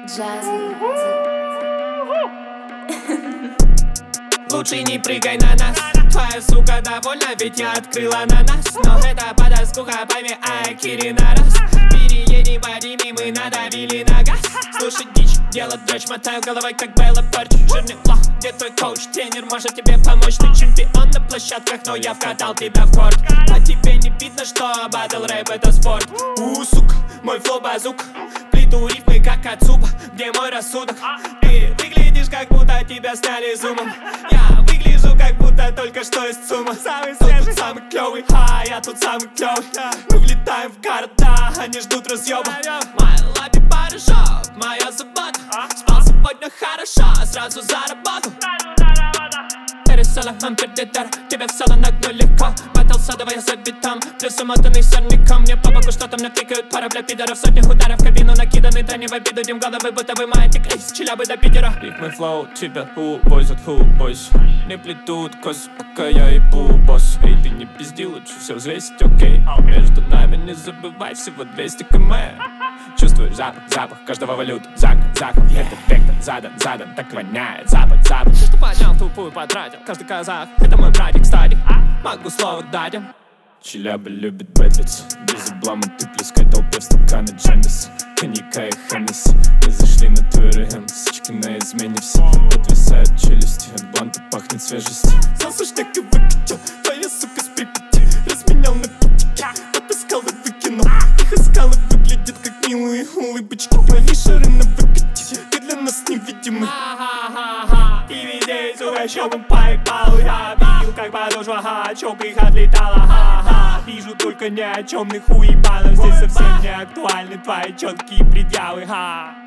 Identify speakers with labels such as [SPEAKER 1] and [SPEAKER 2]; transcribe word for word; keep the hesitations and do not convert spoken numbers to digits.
[SPEAKER 1] Jazzy.
[SPEAKER 2] Лучше не прыгай на нас. Твоя сука довольна, ведь я открыла на нас. Но это подоскука, пойми, ай, Кирина раз. Переедем по Риме, мы надавили на газ. Слушать дичь, делать дрочь, мотаю головой, как Белла Парч. Жирный лох, где твой коуч? Тренер может тебе помочь. Ты чемпион на площадках, но я вкатал тебя в корт. А тебе не видно, что батл рэп это спорт. У, сука, мой флоу базук. Плиту рифмы, как от супа. Где мой рассудок? Ты выглядишь, как будто тебя сняли зумом. Я выгляжу, как будто только что из ЦУМа. Самый свежий, самый клёвый, а я тут самый клёвый. Мы влетаем в города, они ждут разъёба. Моя лапи барышок, моя забота. Спал сегодня хорошо, сразу заработал. Пересела, ампердитер, тебя в салон нагну легко. Батл садовая за битом, плюс умотанный сорняком. Мне по боку что-то мне тыкают, пара бля пидоров. Сотни ударов в кабину накиданы, трени в обиду. Дим головы, будто вы маете крейс, Челябы до Питера. Ритмы флоу, тебя ху, бойз от ху, бойз. Не плетут косы, пока я ебу, босс. Эй, ты не пизди, лучше все взвесить, окей. Между нами не забывай, всего двести километров. Чувствуешь запах, запах каждого валюта. Зак, заков, этот вектор задан, задан. Так воняет, запад, запад. Ты что понял, тупую потратил. Каждый казах, это мой братик, кстати. Могу слово дать им. Челябы любит бэтлиться. Без облама ты плескай толпе в стаканы Джемиса. Коньяка и Хеннесси. Мы зашли на твой район, сучки на измене все. Подвисают челюсти, от бланта пахнет свежестью. Засушняк и выкатил, твоя сука с Припяти. Разменял на пятики, потаскал и выкинул. Их искал и выглядит как милые улыбочки. Твои шары на выкате, ты для нас невидимый. Ха-ха-ха-ха, ты везде, сука, щёпом поебал. Я видел, как подошва, ха, чёп их отлетала, ха-ха. Вижу только ни о чёмных уебанов. Здесь совсем не актуальны твои чёткие предъявы, ха.